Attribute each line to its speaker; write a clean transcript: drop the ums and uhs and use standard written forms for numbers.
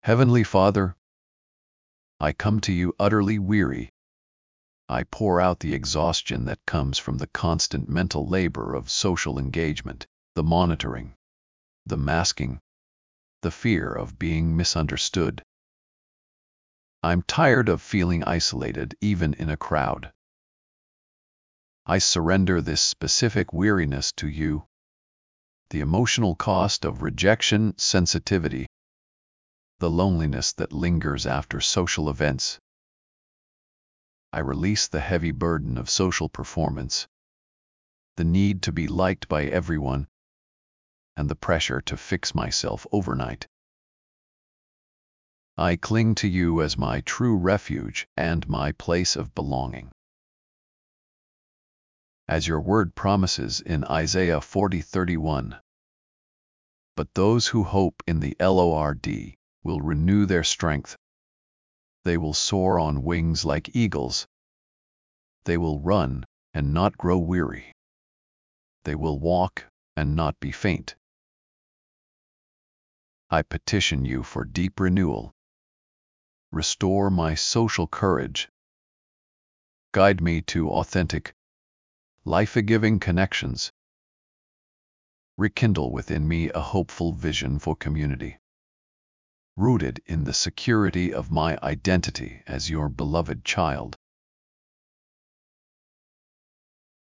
Speaker 1: Heavenly Father, I come to you utterly weary. I pour out the exhaustion that comes from the constant mental labor of social engagement, the monitoring, the masking, the fear of being misunderstood. I'm tired of feeling isolated even in a crowd. I surrender this specific weariness to you. The emotional cost of rejection, sensitivity, the loneliness that lingers after social events. I release the heavy burden of social performance, the need to be liked by everyone, and the pressure to fix myself overnight. I cling to you as my true refuge and my place of belonging. As your word promises in Isaiah 40:31, but those who hope in the Lord will renew their strength. They will soar on wings like eagles. They will run and not grow weary. They will walk and not be faint. I petition you for deep renewal. Restore my social courage. Guide me to authentic, life-giving connections. Rekindle within me a hopeful vision for community, rooted in the security of my identity as your beloved child.